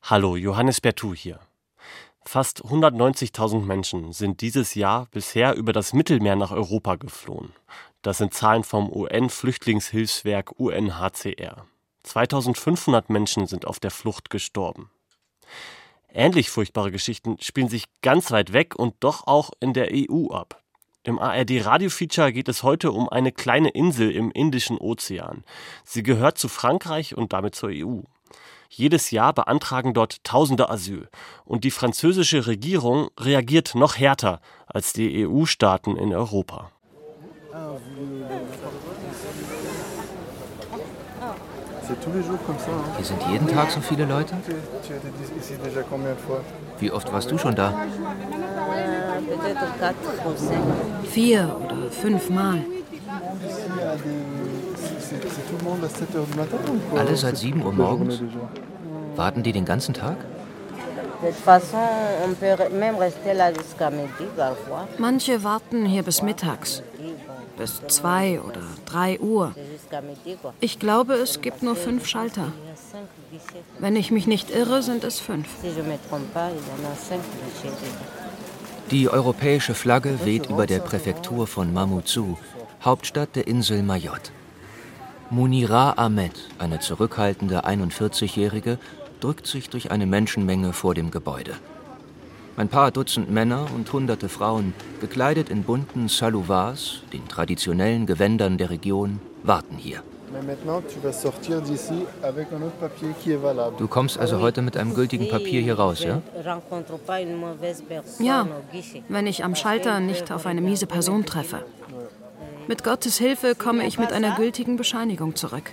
Hallo, Johannes Bertou hier. Fast 190.000 Menschen sind dieses Jahr bisher über das Mittelmeer nach Europa geflohen. Das sind Zahlen vom UN-Flüchtlingshilfswerk UNHCR. 2.500 Menschen sind auf der Flucht gestorben. Ähnlich furchtbare Geschichten spielen sich ganz weit weg und doch auch in der EU ab. Im ARD-Radio-Feature geht es heute um eine kleine Insel im Indischen Ozean. Sie gehört zu Frankreich und damit zur EU. Jedes Jahr beantragen dort Tausende Asyl. Und die französische Regierung reagiert noch härter als die EU-Staaten in Europa. Hier sind jeden Tag so viele Leute? Wie oft warst du schon da? 4 oder 5 Mal. Alle seit 7 Uhr morgens? Warten die den ganzen Tag? Manche warten hier bis mittags, bis 2 oder 3 Uhr. Ich glaube, es gibt nur 5 Schalter. Wenn ich mich nicht irre, sind es 5. Die europäische Flagge weht über der Präfektur von Mamoudzou, Hauptstadt der Insel Mayotte. Munira Ahmed, eine zurückhaltende 41-Jährige, drückt sich durch eine Menschenmenge vor dem Gebäude. Ein paar Dutzend Männer und hunderte Frauen, gekleidet in bunten Salovars, den traditionellen Gewändern der Region, warten hier. Du kommst also heute mit einem gültigen Papier hier raus, ja? Ja, wenn ich am Schalter nicht auf eine miese Person treffe. Mit Gottes Hilfe komme ich mit einer gültigen Bescheinigung zurück.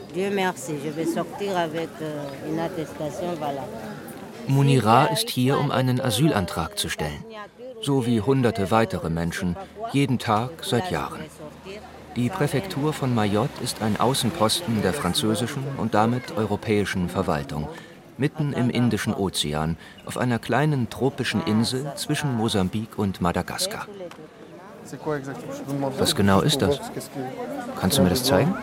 Munira ist hier, um einen Asylantrag zu stellen. So wie hunderte weitere Menschen, jeden Tag seit Jahren. Die Präfektur von Mayotte ist ein Außenposten der französischen und damit europäischen Verwaltung, mitten im Indischen Ozean, auf einer kleinen tropischen Insel zwischen Mosambik und Madagaskar. Was genau ist das? Kannst du mir das zeigen?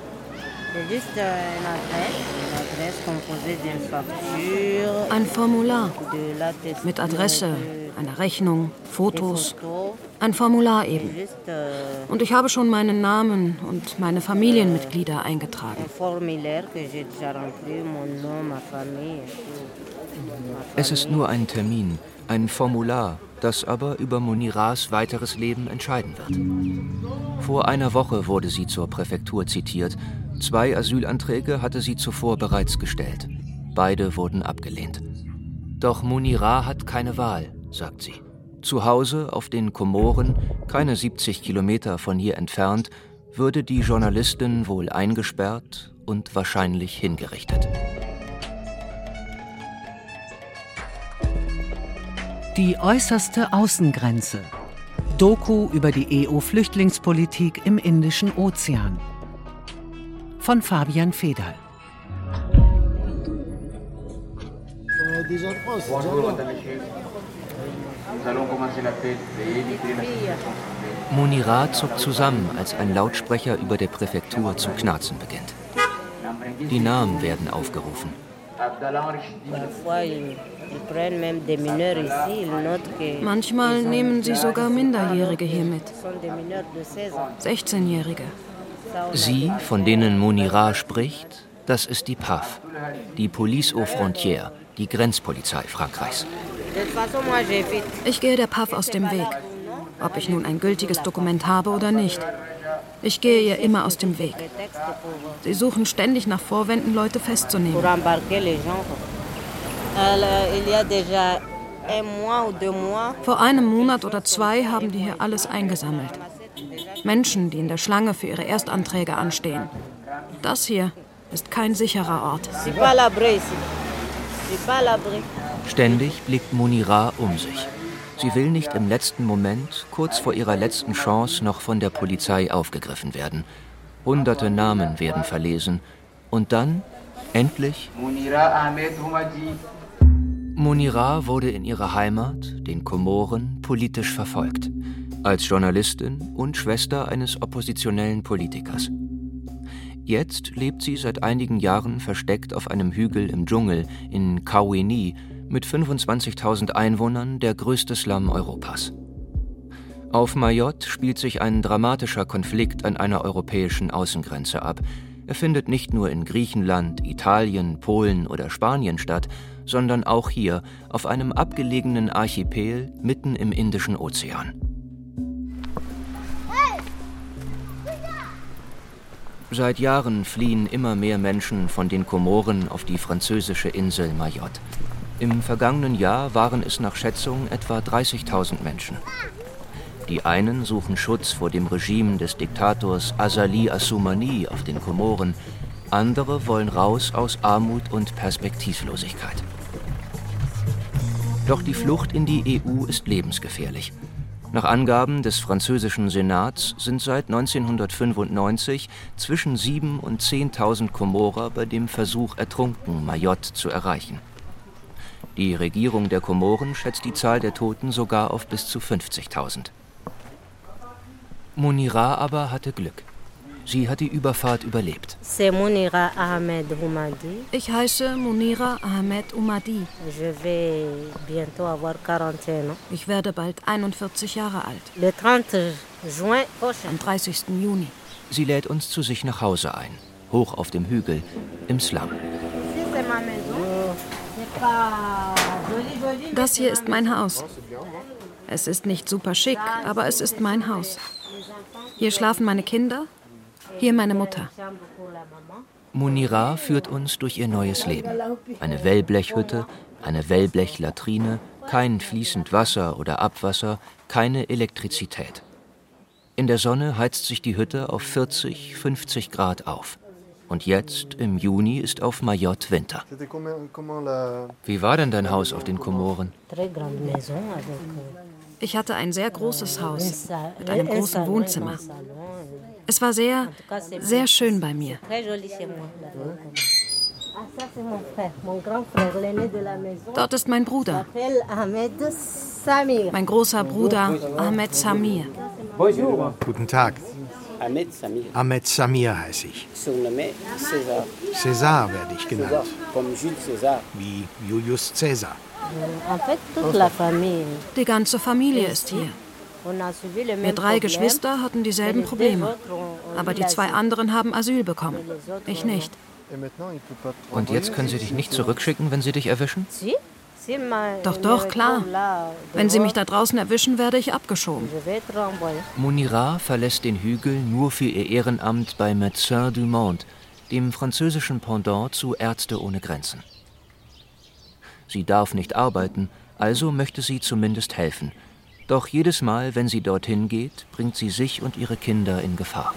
Ein Formular mit Adresse, einer Rechnung, Fotos. Ein Formular eben. Und ich habe schon meinen Namen und meine Familienmitglieder eingetragen. Es ist nur ein Termin, ein Formular, das aber über Muniras weiteres Leben entscheiden wird. Vor einer Woche wurde sie zur Präfektur zitiert. 2 Asylanträge hatte sie zuvor bereits gestellt. Beide wurden abgelehnt. Doch Munira hat keine Wahl, sagt sie. Zu Hause auf den Komoren, keine 70 Kilometer von hier entfernt, würde die Journalistin wohl eingesperrt und wahrscheinlich hingerichtet. Die äußerste Außengrenze. Doku über die EU-Flüchtlingspolitik im Indischen Ozean. Von Fabian Federl. Munira zuckt zusammen, als ein Lautsprecher über der Präfektur zu knarzen beginnt. Die Namen werden aufgerufen. Manchmal nehmen sie sogar Minderjährige hier mit. 16-Jährige. Sie, von denen Munira spricht, das ist die PAF, die Police aux Frontières, die Grenzpolizei Frankreichs. Ich gehe der PAF aus dem Weg, ob ich nun ein gültiges Dokument habe oder nicht. Ich gehe ihr immer aus dem Weg. Sie suchen ständig nach Vorwänden, Leute festzunehmen. Vor einem Monat oder 2 haben die hier alles eingesammelt. Menschen, die in der Schlange für ihre Erstanträge anstehen. Das hier ist kein sicherer Ort. Ständig blickt Munira um sich. Sie will nicht im letzten Moment, kurz vor ihrer letzten Chance, noch von der Polizei aufgegriffen werden. Hunderte Namen werden verlesen. Und dann, endlich, Munira wurde in ihrer Heimat, den Komoren, politisch verfolgt. Als Journalistin und Schwester eines oppositionellen Politikers. Jetzt lebt sie seit einigen Jahren versteckt auf einem Hügel im Dschungel in Kawini, mit 25.000 Einwohnern der größte Slum Europas. Auf Mayotte spielt sich ein dramatischer Konflikt an einer europäischen Außengrenze ab. Er findet nicht nur in Griechenland, Italien, Polen oder Spanien statt, sondern auch hier, auf einem abgelegenen Archipel mitten im Indischen Ozean. Seit Jahren fliehen immer mehr Menschen von den Komoren auf die französische Insel Mayotte. Im vergangenen Jahr waren es nach Schätzung etwa 30.000 Menschen. Die einen suchen Schutz vor dem Regime des Diktators Azali Assoumani auf den Komoren, andere wollen raus aus Armut und Perspektivlosigkeit. Doch die Flucht in die EU ist lebensgefährlich. Nach Angaben des französischen Senats sind seit 1995 zwischen 7.000 und 10.000 Komorer bei dem Versuch ertrunken, Mayotte zu erreichen. Die Regierung der Komoren schätzt die Zahl der Toten sogar auf bis zu 50.000. Monira aber hatte Glück. Sie hat die Überfahrt überlebt. Ich heiße Monira Ahmed Oumadi. Ich werde bald 41 Jahre alt. Am 30. Juni. Sie lädt uns zu sich nach Hause ein, hoch auf dem Hügel, im Slum. Das hier ist mein Haus. Es ist nicht super schick, aber es ist mein Haus. Hier schlafen meine Kinder, hier meine Mutter. Monira führt uns durch ihr neues Leben. Eine Wellblechhütte, eine Wellblechlatrine, kein fließend Wasser oder Abwasser, keine Elektrizität. In der Sonne heizt sich die Hütte auf 40, 50 Grad auf. Und jetzt, im Juni, ist auf Mayotte Winter. Wie war denn dein Haus auf den Komoren? Ich hatte ein sehr großes Haus mit einem großen Wohnzimmer. Es war sehr, sehr schön bei mir. Dort ist mein Bruder. Mein großer Bruder Ahmed Samir. Guten Tag. Ahmed Samir heiße ich. César werde ich genannt. Wie Julius Caesar. Die ganze Familie ist hier. Wir 3 Geschwister hatten dieselben Probleme. Aber die 2 anderen haben Asyl bekommen. Ich nicht. Und jetzt können sie dich nicht zurückschicken, wenn sie dich erwischen? Doch, klar. Wenn sie mich da draußen erwischen, werde ich abgeschoben. Monira verlässt den Hügel nur für ihr Ehrenamt bei Médecins du Monde, dem französischen Pendant zu Ärzte ohne Grenzen. Sie darf nicht arbeiten, also möchte sie zumindest helfen. Doch jedes Mal, wenn sie dorthin geht, bringt sie sich und ihre Kinder in Gefahr.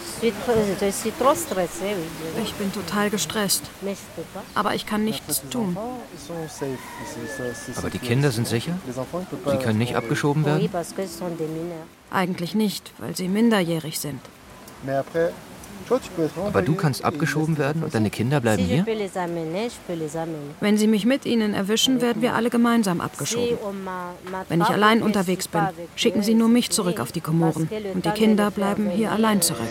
Ich bin total gestresst. Aber ich kann nichts tun. Aber die Kinder sind sicher? Sie können nicht abgeschoben werden? Eigentlich nicht, weil sie minderjährig sind. Aber du kannst abgeschoben werden und deine Kinder bleiben hier? Wenn sie mich mit ihnen erwischen, werden wir alle gemeinsam abgeschoben. Wenn ich allein unterwegs bin, schicken sie nur mich zurück auf die Komoren. Und die Kinder bleiben hier allein zurück.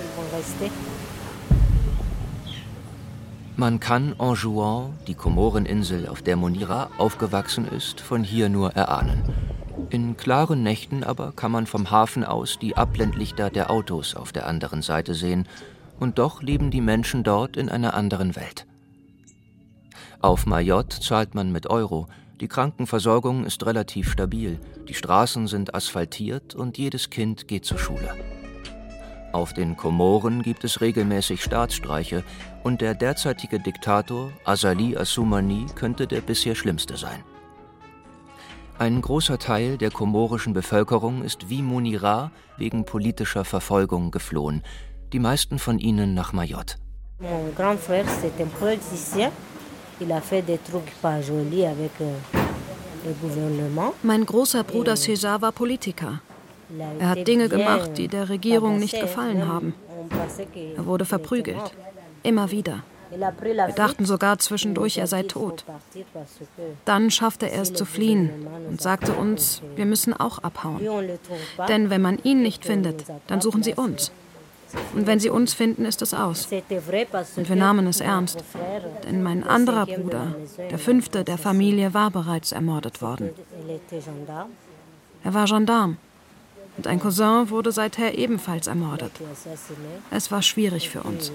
Man kann Anjouan, die Komoreninsel, auf der Monira aufgewachsen ist, von hier nur erahnen. In klaren Nächten aber kann man vom Hafen aus die Abblendlichter der Autos auf der anderen Seite sehen. Und doch leben die Menschen dort in einer anderen Welt. Auf Mayotte zahlt man mit Euro. Die Krankenversorgung ist relativ stabil. Die Straßen sind asphaltiert und jedes Kind geht zur Schule. Auf den Komoren gibt es regelmäßig Staatsstreiche. Und der derzeitige Diktator, Azali Assoumani, könnte der bisher schlimmste sein. Ein großer Teil der komorischen Bevölkerung ist wie Monira wegen politischer Verfolgung geflohen. Die meisten von ihnen nach Mayotte. Mein großer Bruder César war Politiker. Er hat Dinge gemacht, die der Regierung nicht gefallen haben. Er wurde verprügelt. Immer wieder. Wir dachten sogar zwischendurch, er sei tot. Dann schaffte er es zu fliehen und sagte uns, wir müssen auch abhauen. Denn wenn man ihn nicht findet, dann suchen sie uns. Und wenn sie uns finden, ist es aus. Und wir nahmen es ernst. Denn mein anderer Bruder, der 5. der Familie, war bereits ermordet worden. Er war Gendarm. Und ein Cousin wurde seither ebenfalls ermordet. Es war schwierig für uns.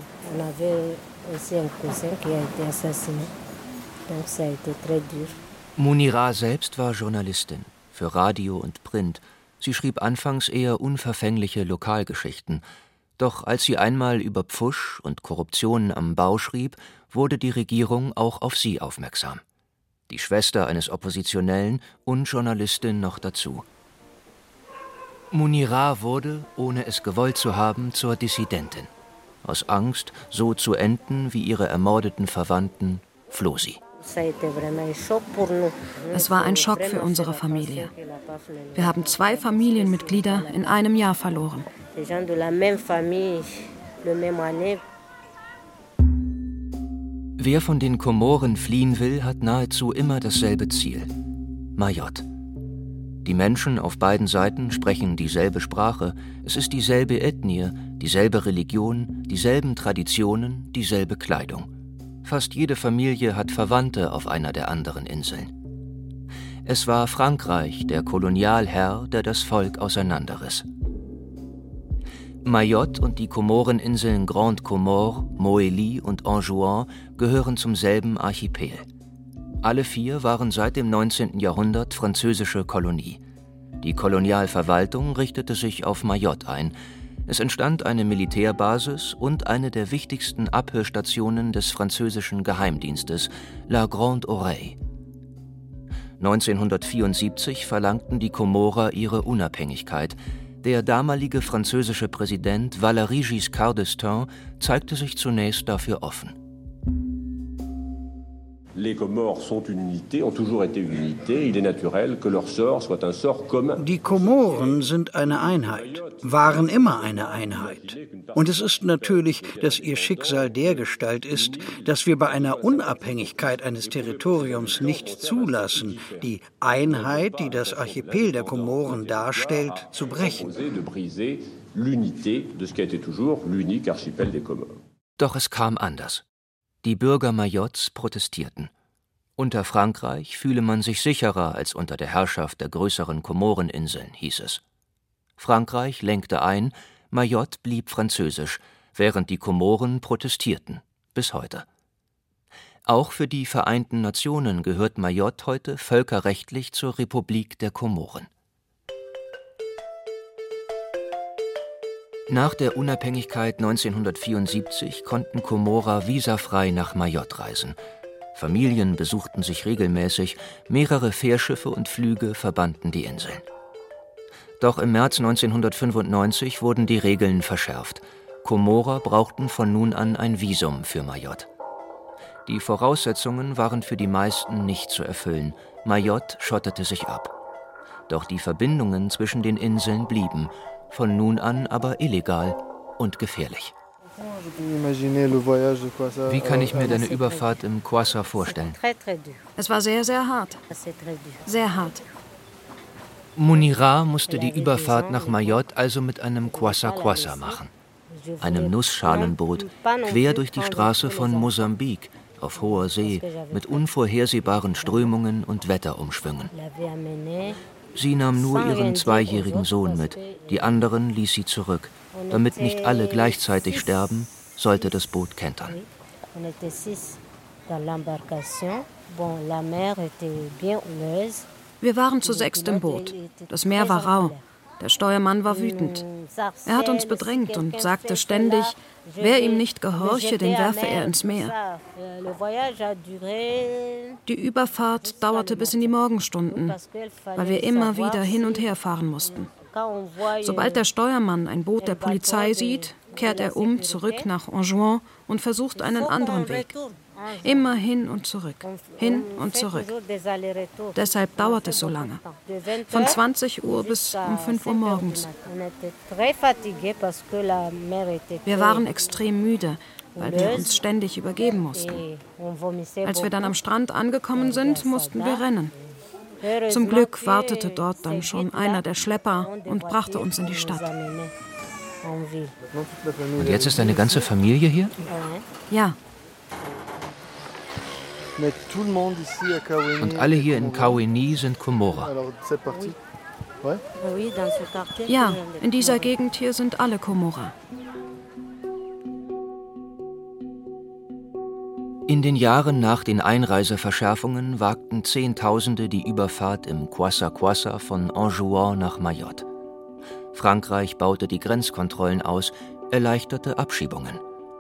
Munira selbst war Journalistin für Radio und Print. Sie schrieb anfangs eher unverfängliche Lokalgeschichten. Doch als sie einmal über Pfusch und Korruption am Bau schrieb, wurde die Regierung auch auf sie aufmerksam. Die Schwester eines Oppositionellen und Journalistin noch dazu. Munira wurde, ohne es gewollt zu haben, zur Dissidentin. Aus Angst, so zu enden wie ihre ermordeten Verwandten, floh sie. Es war ein Schock für unsere Familie. Wir haben 2 Familienmitglieder in einem Jahr verloren. Wer von den Komoren fliehen will, hat nahezu immer dasselbe Ziel: Mayotte. Die Menschen auf beiden Seiten sprechen dieselbe Sprache, es ist dieselbe Ethnie, dieselbe Religion, dieselben Traditionen, dieselbe Kleidung. Fast jede Familie hat Verwandte auf einer der anderen Inseln. Es war Frankreich, der Kolonialherr, der das Volk auseinanderriss. Mayotte und die Komoreninseln Grande Comore, Mohéli und Anjouan gehören zum selben Archipel. Alle 4 waren seit dem 19. Jahrhundert französische Kolonie. Die Kolonialverwaltung richtete sich auf Mayotte ein. Es entstand eine Militärbasis und eine der wichtigsten Abhörstationen des französischen Geheimdienstes, La Grande Oreille. 1974 verlangten die Komorer ihre Unabhängigkeit. Der damalige französische Präsident Valéry Giscard d'Estaing zeigte sich zunächst dafür offen. Les Comores sont une unité, ont toujours été une unité. Il est naturel que leur sort soit un sort commun. Die Komoren sind eine Einheit, waren immer eine Einheit. Und es ist natürlich, dass ihr Schicksal dergestalt ist, dass wir bei einer Unabhängigkeit eines Territoriums nicht zulassen, die Einheit, die das Archipel der Komoren darstellt, zu brechen. Doch es kam anders. Die Bürger Mayottes protestierten. Unter Frankreich fühle man sich sicherer als unter der Herrschaft der größeren Komoreninseln, hieß es. Frankreich lenkte ein, Mayotte blieb französisch, während die Komoren protestierten, bis heute. Auch für die Vereinten Nationen gehört Mayotte heute völkerrechtlich zur Republik der Komoren. Nach der Unabhängigkeit 1974 konnten Komorer visafrei nach Mayotte reisen. Familien besuchten sich regelmäßig, mehrere Fährschiffe und Flüge verbanden die Inseln. Doch im März 1995 wurden die Regeln verschärft. Komorer brauchten von nun an ein Visum für Mayotte. Die Voraussetzungen waren für die meisten nicht zu erfüllen. Mayotte schottete sich ab. Doch die Verbindungen zwischen den Inseln blieben, von nun an aber illegal und gefährlich. Wie kann ich mir deine Überfahrt im Kwassa vorstellen? Es war sehr, sehr hart. Sehr hart. Munira musste die Überfahrt nach Mayotte also mit einem Kwassa-Kwassa machen. Einem Nussschalenboot, quer durch die Straße von Mosambik, auf hoher See, mit unvorhersehbaren Strömungen und Wetterumschwüngen. Sie nahm nur ihren 2-jährigen Sohn mit, die anderen ließ sie zurück. Damit nicht alle gleichzeitig sterben, sollte das Boot kentern. Wir waren zu 6 im Boot. Das Meer war rau. Der Steuermann war wütend. Er hat uns bedrängt und sagte ständig, wer ihm nicht gehorche, den werfe er ins Meer. Die Überfahrt dauerte bis in die Morgenstunden, weil wir immer wieder hin und her fahren mussten. Sobald der Steuermann ein Boot der Polizei sieht, kehrt er zurück nach Anjouan und versucht einen anderen Weg. Immer hin und zurück, hin und zurück. Deshalb dauert es so lange. Von 20 Uhr bis um 5 Uhr morgens. Wir waren extrem müde, weil wir uns ständig übergeben mussten. Als wir dann am Strand angekommen sind, mussten wir rennen. Zum Glück wartete dort dann schon einer der Schlepper und brachte uns in die Stadt. Und jetzt ist deine ganze Familie hier? Ja. Und alle hier in Kaweni sind Komora. Ja, in dieser Gegend hier sind alle Komora. In den Jahren nach den Einreiseverschärfungen wagten Zehntausende die Überfahrt im Kwassa-Kwassa von Anjouan nach Mayotte. Frankreich baute die Grenzkontrollen aus, erleichterte Abschiebungen.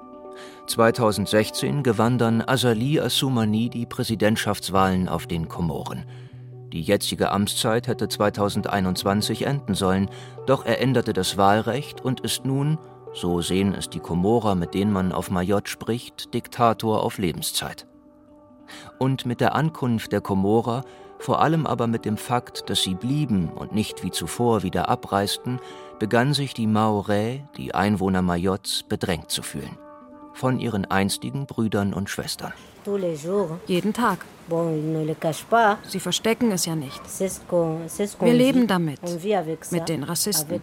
2016 gewann dann Azali Assoumani die Präsidentschaftswahlen auf den Komoren. Die jetzige Amtszeit hätte 2021 enden sollen, doch er änderte das Wahlrecht und ist nun, so sehen es die Komorer, mit denen man auf Mayotte spricht, Diktator auf Lebenszeit. Und mit der Ankunft der Komorer, vor allem aber mit dem Fakt, dass sie blieben und nicht wie zuvor wieder abreisten, begann sich die Mahorais, die Einwohner Mayottes, bedrängt zu fühlen. Von ihren einstigen Brüdern und Schwestern. Jeden Tag. Sie verstecken es ja nicht. Wir leben damit, mit den Rassisten.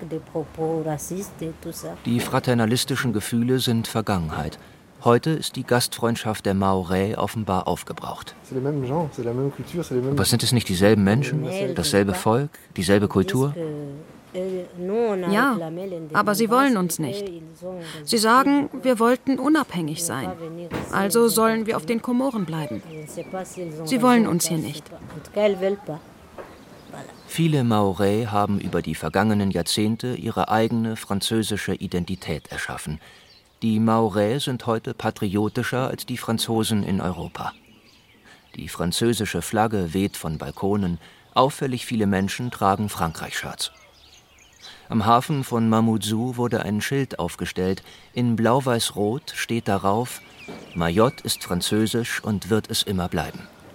Die fraternalistischen Gefühle sind Vergangenheit. Heute ist die Gastfreundschaft der Mahorais offenbar aufgebraucht. Aber sind es nicht dieselben Menschen, dasselbe Volk, dieselbe Kultur? Ja, aber sie wollen uns nicht. Sie sagen, wir wollten unabhängig sein. Also sollen wir auf den Komoren bleiben. Sie wollen uns hier nicht. Viele Mahorais haben über die vergangenen Jahrzehnte ihre eigene französische Identität erschaffen. Die Mahorais sind heute patriotischer als die Franzosen in Europa. Die französische Flagge weht von Balkonen, auffällig viele Menschen tragen Frankreich-Shirts. Am Hafen von Mamoudzou wurde ein Schild aufgestellt. In blau-weiß-rot steht darauf: Mayotte ist französisch und wird es immer bleiben.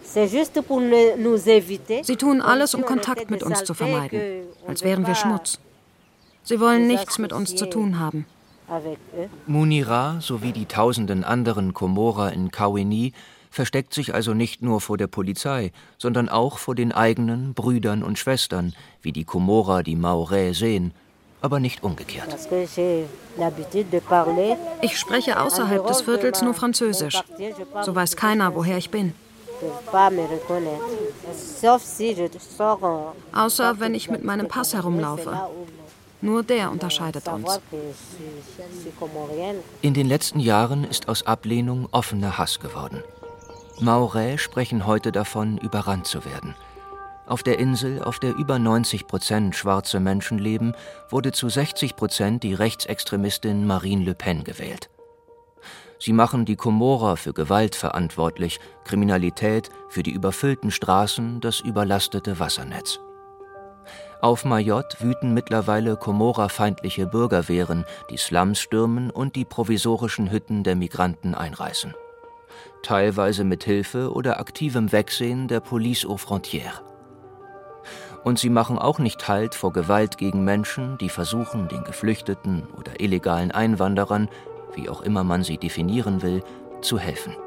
Sie tun alles, um Kontakt mit uns zu vermeiden, als wären wir Schmutz. Sie wollen nichts mit uns zu tun haben. Mounira sowie die tausenden anderen Komorer in Kaweni versteckt sich also nicht nur vor der Polizei, sondern auch vor den eigenen Brüdern und Schwestern, wie die Komorer die Mahorais sehen, aber nicht umgekehrt. Ich spreche außerhalb des Viertels nur Französisch. So weiß keiner, woher ich bin. Außer wenn ich mit meinem Pass herumlaufe. Nur der unterscheidet uns. In den letzten Jahren ist aus Ablehnung offener Hass geworden. Mahorais sprechen heute davon, überrannt zu werden. Auf der Insel, auf der über 90% schwarze Menschen leben, wurde zu 60% die Rechtsextremistin Marine Le Pen gewählt. Sie machen die Komorer für Gewalt verantwortlich, Kriminalität, für die überfüllten Straßen, das überlastete Wassernetz. Auf Mayotte wüten mittlerweile komorerfeindliche Bürgerwehren, die Slums stürmen und die provisorischen Hütten der Migranten einreißen. Teilweise mit Hilfe oder aktivem Wegsehen der Police aux Frontières. Und sie machen auch nicht Halt vor Gewalt gegen Menschen, die versuchen, den Geflüchteten oder illegalen Einwanderern, wie auch immer man sie definieren will, zu helfen.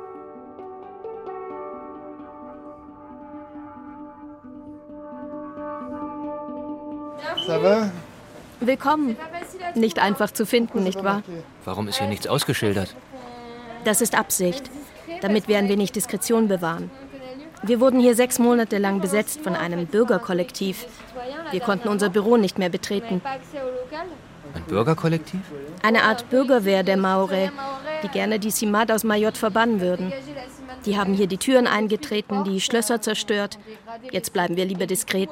Willkommen. Nicht einfach zu finden, nicht wahr? Warum ist hier nichts ausgeschildert? Das ist Absicht, damit wir ein wenig Diskretion bewahren. Wir wurden hier 6 Monate lang besetzt von einem Bürgerkollektiv. Wir konnten unser Büro nicht mehr betreten. Ein Bürgerkollektiv? Eine Art Bürgerwehr der Mahorais, die gerne die CIMAD aus Mayotte verbannen würden. Die haben hier die Türen eingetreten, die Schlösser zerstört. Jetzt bleiben wir lieber diskret.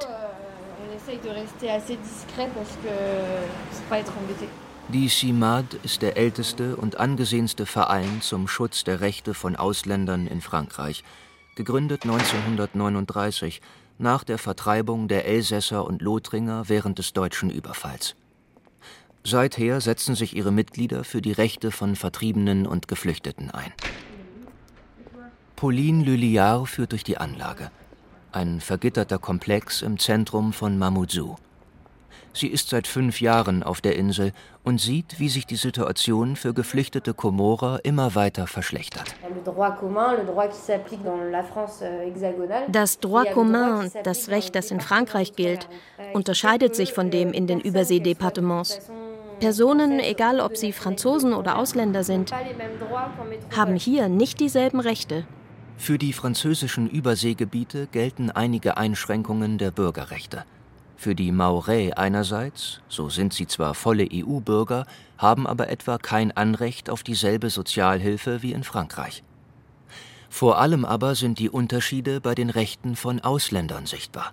Die CIMAD ist der älteste und angesehenste Verein zum Schutz der Rechte von Ausländern in Frankreich, gegründet 1939, nach der Vertreibung der Elsässer und Lothringer während des deutschen Überfalls. Seither setzen sich ihre Mitglieder für die Rechte von Vertriebenen und Geflüchteten ein. Pauline Lulliard führt durch die Anlage, ein vergitterter Komplex im Zentrum von Mamoudzou. Sie ist seit 5 Jahren auf der Insel und sieht, wie sich die Situation für geflüchtete Komorer immer weiter verschlechtert. Das Droit commun, das Recht, das in Frankreich gilt, unterscheidet sich von dem in den Überseedepartements. Personen, egal ob sie Franzosen oder Ausländer sind, haben hier nicht dieselben Rechte. Für die französischen Überseegebiete gelten einige Einschränkungen der Bürgerrechte. Für die Mahorais einerseits, so sind sie zwar volle EU-Bürger, haben aber etwa kein Anrecht auf dieselbe Sozialhilfe wie in Frankreich. Vor allem aber sind die Unterschiede bei den Rechten von Ausländern sichtbar.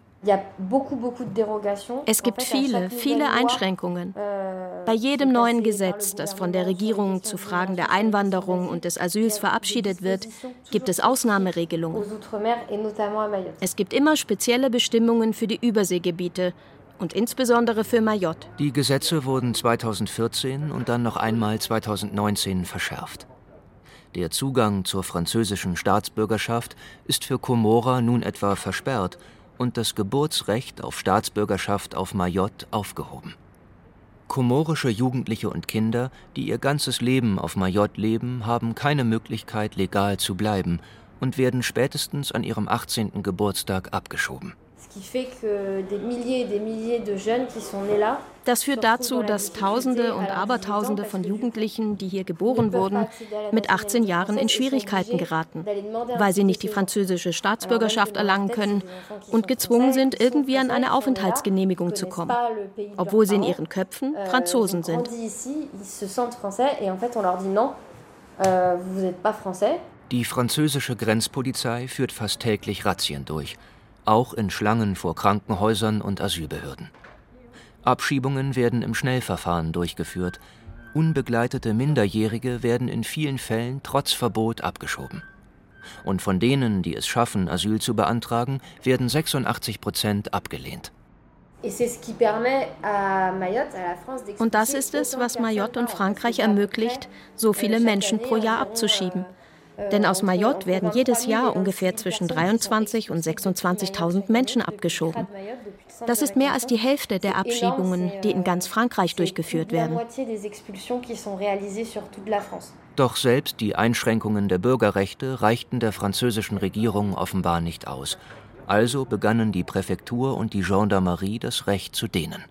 Es gibt viele Einschränkungen. Bei jedem neuen Gesetz, das von der Regierung zu Fragen der Einwanderung und des Asyls verabschiedet wird, gibt es Ausnahmeregelungen. Es gibt immer spezielle Bestimmungen für die Überseegebiete und insbesondere für Mayotte. Die Gesetze wurden 2014 und dann noch einmal 2019 verschärft. Der Zugang zur französischen Staatsbürgerschaft ist für Comora nun etwa versperrt und das Geburtsrecht auf Staatsbürgerschaft auf Mayotte aufgehoben. Komorische Jugendliche und Kinder, die ihr ganzes Leben auf Mayotte leben, haben keine Möglichkeit, legal zu bleiben und werden spätestens an ihrem 18. Geburtstag abgeschoben. Das führt dazu, dass Tausende und Abertausende von Jugendlichen, die hier geboren wurden, mit 18 Jahren in Schwierigkeiten geraten, weil sie nicht die französische Staatsbürgerschaft erlangen können und gezwungen sind, irgendwie an eine Aufenthaltsgenehmigung zu kommen, obwohl sie in ihren Köpfen Franzosen sind. Die französische Grenzpolizei führt fast täglich Razzien durch, auch in Schlangen vor Krankenhäusern und Asylbehörden. Abschiebungen werden im Schnellverfahren durchgeführt. Unbegleitete Minderjährige werden in vielen Fällen trotz Verbot abgeschoben. Und von denen, die es schaffen, Asyl zu beantragen, werden 86% abgelehnt. Und das ist es, was Mayotte und Frankreich ermöglicht, so viele Menschen pro Jahr abzuschieben. Denn aus Mayotte werden jedes Jahr ungefähr zwischen 23.000 und 26.000 Menschen abgeschoben. Das ist mehr als die Hälfte der Abschiebungen, die in ganz Frankreich durchgeführt werden. Doch selbst die Einschränkungen der Bürgerrechte reichten der französischen Regierung offenbar nicht aus. Also begannen die Präfektur und die Gendarmerie, das Recht zu dehnen.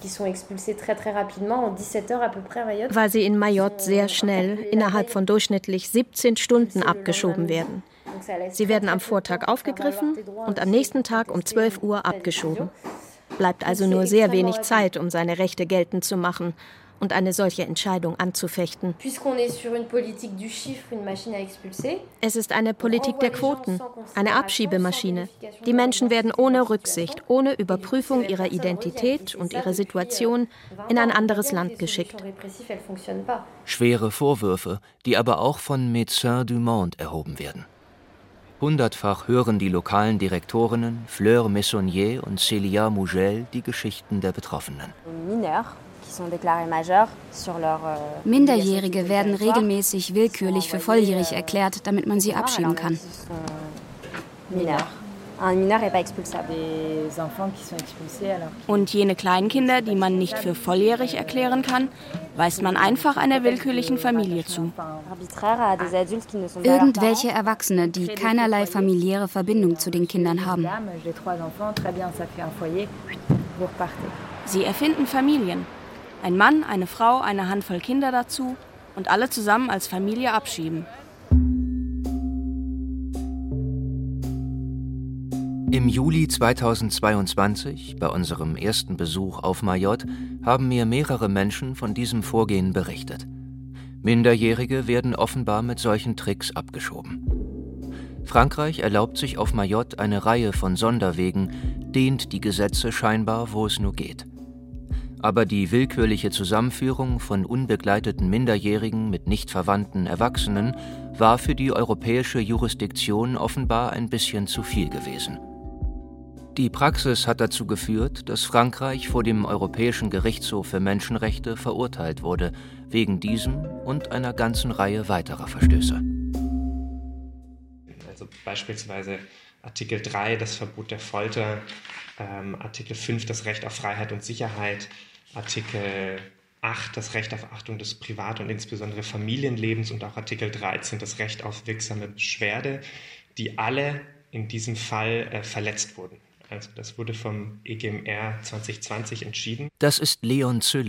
Weil sie in Mayotte sehr schnell, innerhalb von durchschnittlich 17 Stunden abgeschoben werden. Sie werden am Vortag aufgegriffen und am nächsten Tag um 12 Uhr abgeschoben. Bleibt also nur sehr wenig Zeit, um seine Rechte geltend zu machen und eine solche Entscheidung anzufechten. Es ist eine Politik der Quoten, eine Abschiebemaschine. Die Menschen werden ohne Rücksicht, ohne Überprüfung ihrer Identität und ihrer Situation in ein anderes Land geschickt. Schwere Vorwürfe, die aber auch von Médecins du Monde erhoben werden. Hundertfach hören die lokalen Direktorinnen Fleur Messonnier und Célia Mougel die Geschichten der Betroffenen. Minderjährige werden regelmäßig willkürlich für volljährig erklärt, damit man sie abschieben kann. Und jene Kleinkinder, die man nicht für volljährig erklären kann, weist man einfach einer willkürlichen Familie zu. Irgendwelche Erwachsene, die keinerlei familiäre Verbindung zu den Kindern haben. Sie erfinden Familien. Ein Mann, eine Frau, eine Handvoll Kinder dazu und alle zusammen als Familie abschieben. Im Juli 2022, bei unserem ersten Besuch auf Mayotte, haben mir mehrere Menschen von diesem Vorgehen berichtet. Minderjährige werden offenbar mit solchen Tricks abgeschoben. Frankreich erlaubt sich auf Mayotte eine Reihe von Sonderwegen, dehnt die Gesetze scheinbar, wo es nur geht. Aber die willkürliche Zusammenführung von unbegleiteten Minderjährigen mit nicht verwandten Erwachsenen war für die europäische Jurisdiktion offenbar ein bisschen zu viel gewesen. Die Praxis hat dazu geführt, dass Frankreich vor dem Europäischen Gerichtshof für Menschenrechte verurteilt wurde, wegen diesem und einer ganzen Reihe weiterer Verstöße. Also beispielsweise Artikel 3, das Verbot der Folter, Artikel 5, das Recht auf Freiheit und Sicherheit, Artikel 8, das Recht auf Achtung des Privat- und insbesondere Familienlebens und auch Artikel 13, das Recht auf wirksame Beschwerde, die alle in diesem Fall verletzt wurden. Also das wurde vom EGMR 2020 entschieden. Das ist Leon Züllich,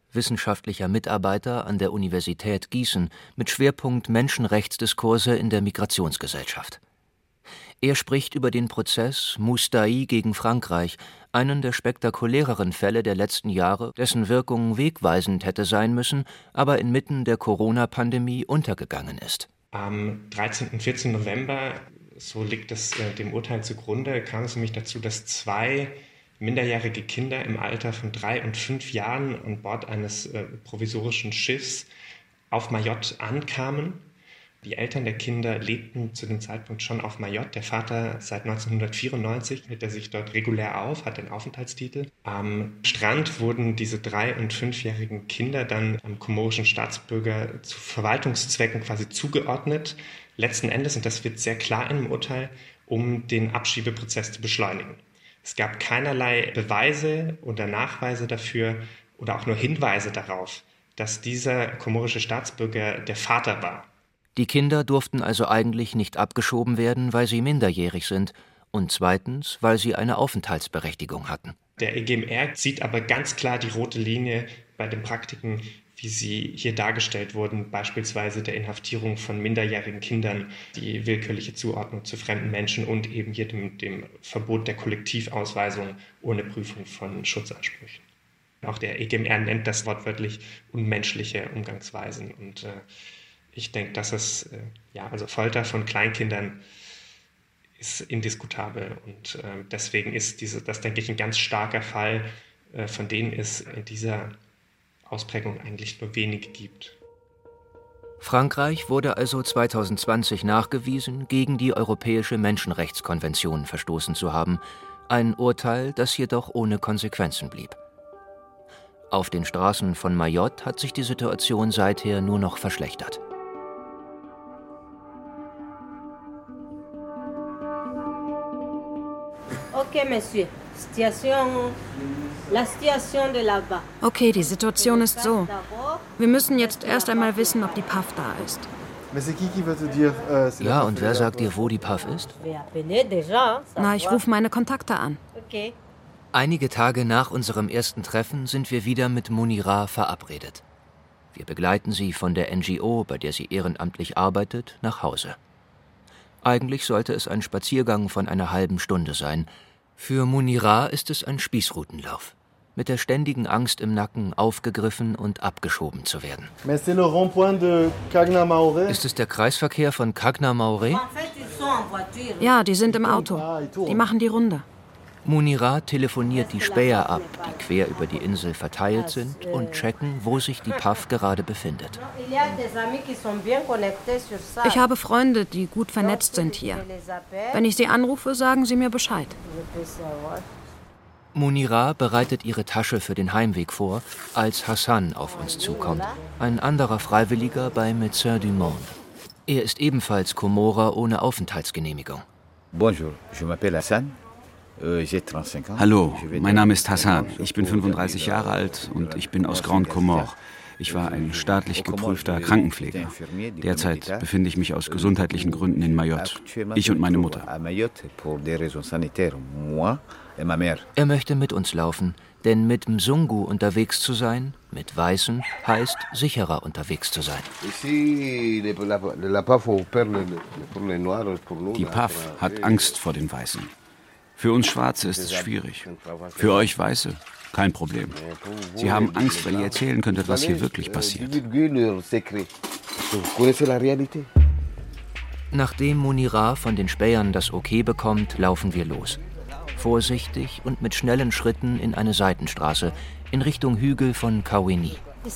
wissenschaftlicher Mitarbeiter an der Universität Gießen mit Schwerpunkt Menschenrechtsdiskurse in der Migrationsgesellschaft. Er spricht über den Prozess Moustaï gegen Frankreich, einen der spektakuläreren Fälle der letzten Jahre, dessen Wirkung wegweisend hätte sein müssen, aber inmitten der Corona-Pandemie untergegangen ist. Am 13. und 14. November, so liegt es dem Urteil zugrunde, kam es nämlich dazu, dass 2 minderjährige Kinder im Alter von 3 und 5 Jahren an Bord eines provisorischen Schiffs auf Mayotte ankamen. Die Eltern der Kinder lebten zu dem Zeitpunkt schon auf Mayotte. Der Vater seit 1994 hält er sich dort regulär auf, hat den Aufenthaltstitel. Am Strand wurden diese 3- und 5-jährigen Kinder dann am komorischen Staatsbürger zu Verwaltungszwecken quasi zugeordnet. Letzten Endes, und das wird sehr klar im Urteil, um den Abschiebeprozess zu beschleunigen. Es gab keinerlei Beweise oder Nachweise dafür oder auch nur Hinweise darauf, dass dieser komorische Staatsbürger der Vater war. Die Kinder durften also eigentlich nicht abgeschoben werden, weil sie minderjährig sind und zweitens, weil sie eine Aufenthaltsberechtigung hatten. Der EGMR sieht aber ganz klar die rote Linie bei den Praktiken, wie sie hier dargestellt wurden, beispielsweise der Inhaftierung von minderjährigen Kindern, die willkürliche Zuordnung zu fremden Menschen und eben hier dem Verbot der Kollektivausweisung ohne Prüfung von Schutzansprüchen. Auch der EGMR nennt das wortwörtlich unmenschliche Umgangsweisen und ich denke, dass es, also Folter von Kleinkindern ist indiskutabel und deswegen ist das, denke ich, ein ganz starker Fall, von denen es in dieser Ausprägung eigentlich nur wenige gibt. Frankreich wurde also 2020 nachgewiesen, gegen die Europäische Menschenrechtskonvention verstoßen zu haben, ein Urteil, das jedoch ohne Konsequenzen blieb. Auf den Straßen von Mayotte hat sich die Situation seither nur noch verschlechtert. Okay, die Situation ist so. Wir müssen jetzt erst einmal wissen, ob die PAF da ist. Ja, und wer sagt dir, wo die PAF ist? Na, ich rufe meine Kontakte an. Einige Tage nach unserem ersten Treffen sind wir wieder mit Munira verabredet. Wir begleiten sie von der NGO, bei der sie ehrenamtlich arbeitet, nach Hause. Eigentlich sollte es ein Spaziergang von einer halben Stunde sein. Für Munira ist es ein Spießrutenlauf, mit der ständigen Angst im Nacken, aufgegriffen und abgeschoben zu werden. Ist es der Kreisverkehr von Cagnes-Mahorais? Ja, die sind im Auto. Die machen die Runde. Munira telefoniert die Späher ab, die quer über die Insel verteilt sind und checken, wo sich die PAF gerade befindet. Ich habe Freunde, die gut vernetzt sind hier. Wenn ich sie anrufe, sagen sie mir Bescheid. Munira bereitet ihre Tasche für den Heimweg vor, als Hassan auf uns zukommt, ein anderer Freiwilliger bei Médecins du Monde. Er ist ebenfalls Komorer ohne Aufenthaltsgenehmigung. Bonjour, je m'appelle Hassan. Hallo, mein Name ist Hassan. Ich bin 35 Jahre alt und ich bin aus Grand Comore. Ich war ein staatlich geprüfter Krankenpfleger. Derzeit befinde ich mich aus gesundheitlichen Gründen in Mayotte. Ich und meine Mutter. Er möchte mit uns laufen, denn mit Mzungu unterwegs zu sein, mit Weißen, heißt sicherer unterwegs zu sein. Die PAF hat Angst vor den Weißen. Für uns Schwarze ist es schwierig. Für euch Weiße kein Problem. Sie haben Angst, weil ihr erzählen könntet, was hier wirklich passiert. Nachdem Munira von den Spähern das Okay bekommt, laufen wir los. Vorsichtig und mit schnellen Schritten in eine Seitenstraße in Richtung Hügel von Kawini.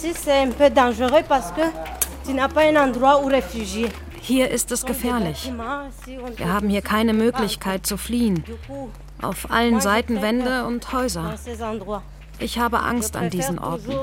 Hier ist es gefährlich. Wir haben hier keine Möglichkeit zu fliehen. Auf allen Seiten Wände und Häuser. Ich habe Angst an diesen Orten.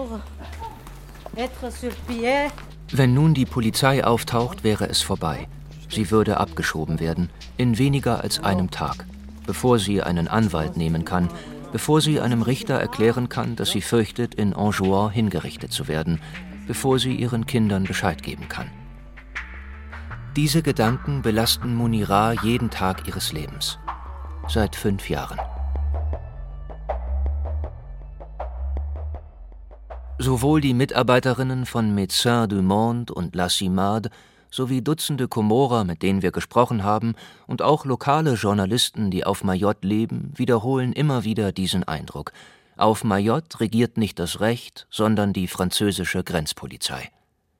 Wenn nun die Polizei auftaucht, wäre es vorbei. Sie würde abgeschoben werden, in weniger als einem Tag, bevor sie einen Anwalt nehmen kann, bevor sie einem Richter erklären kann, dass sie fürchtet, in Anjouan hingerichtet zu werden, bevor sie ihren Kindern Bescheid geben kann. Diese Gedanken belasten Munira jeden Tag ihres Lebens. Seit 5 Jahren. Sowohl die Mitarbeiterinnen von Médecins du Monde und La Cimade sowie Dutzende Komorer, mit denen wir gesprochen haben, und auch lokale Journalisten, die auf Mayotte leben, wiederholen immer wieder diesen Eindruck. Auf Mayotte regiert nicht das Recht, sondern die französische Grenzpolizei.